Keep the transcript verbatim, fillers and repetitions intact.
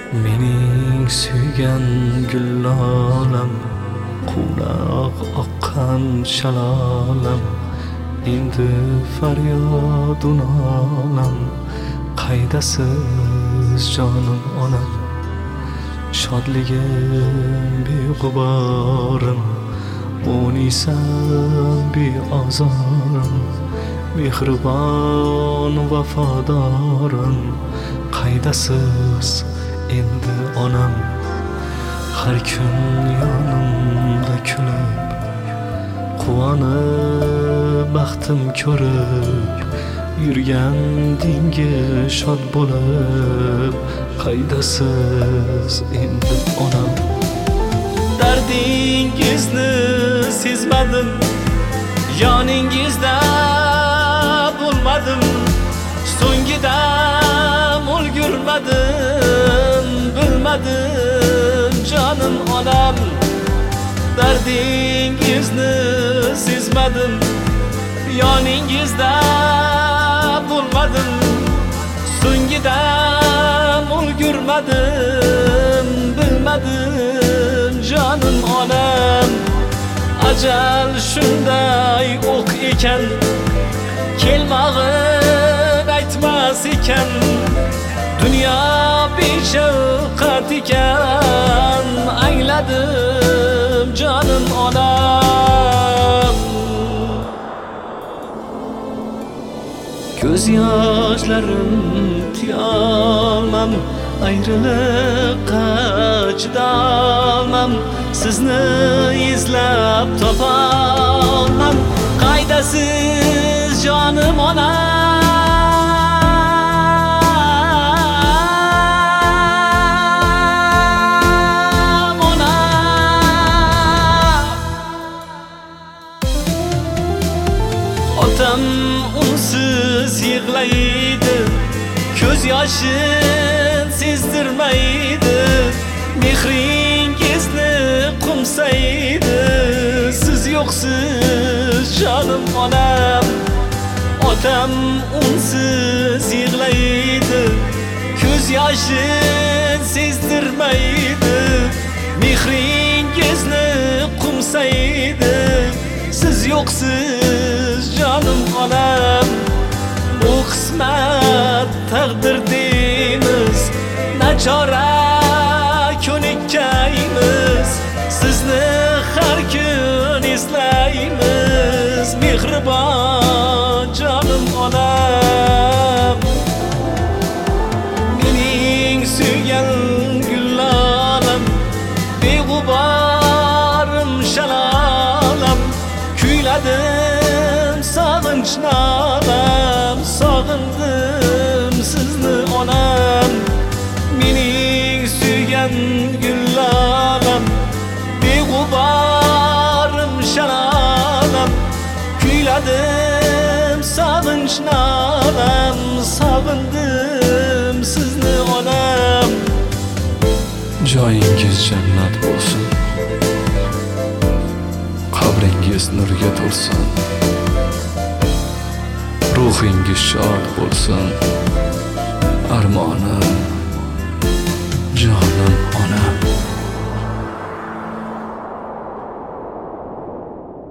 Mening suygan gullolam, quvnoq oqqan shalolam, endi faryodun olam. Qaydasiz jonim onam, shodligim beg'uborim, o'niysan beozorim, mehribon vafodorim. Qaydasiz endi onam, har kun yonimda kulib, quvonib baxtim ko'rib, yurgan dingi shod bo'lib. Qaydasiz endi onam, dardingizni sezmadim, yoningizda bo'lmadim, so'ngidam ulgurmadim, bilmadim jonim onam. Dardingizni sezmadim, yoningizda bo'lmadim, so'ngidam ulgurmadim, bilmadim jonim onam. Ajal shunday o'q ekan, kelmag'in aytmas ekan, dunyo beshafqat ekan, angladim jonim onam. Ko'z yoshlarim tiyolmam, ayriliqqa chidolmam, sizni izlab topolmam. Qaydasiz jonim onam, onam. Otam unsiz yig'laydi, ko'z yoshin sezdirmaydi, mehringizni qumsaydi, siz yo'qsiz jonim onam. Otam unsiz yig'laydi, ko'z yoshin sezdirmaydi, mehringizni qumsaydi, siz yo'qsiz jonim onam. Bu qismat taqdir deymiz, nachora ko'nikkaymiz, sizni har kun eslaymiz, mehribon jonim onam. Mening suygan gullalam, beg'uborim shalolam, kuyladim sog'inch nolam, sog'indim sizni onam. Mening suygan gullalam, beg'uborim shalolam, kuyladim sog'inch nolam, sog'indim sizni onam. Joyingiz jannat bo'lsin, qabringiz nurga to'lsin, ruhingiz shod bo'lsin, armonim